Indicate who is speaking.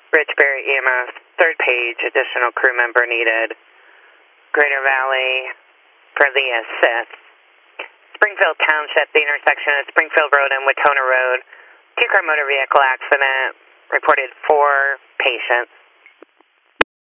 Speaker 1: Richbury EMS, third page, additional crew member needed. Greater Valley for the assist. Springfield Township, the intersection of Springfield Road and Watona Road. Two-car motor vehicle accident. Reported 4 patients.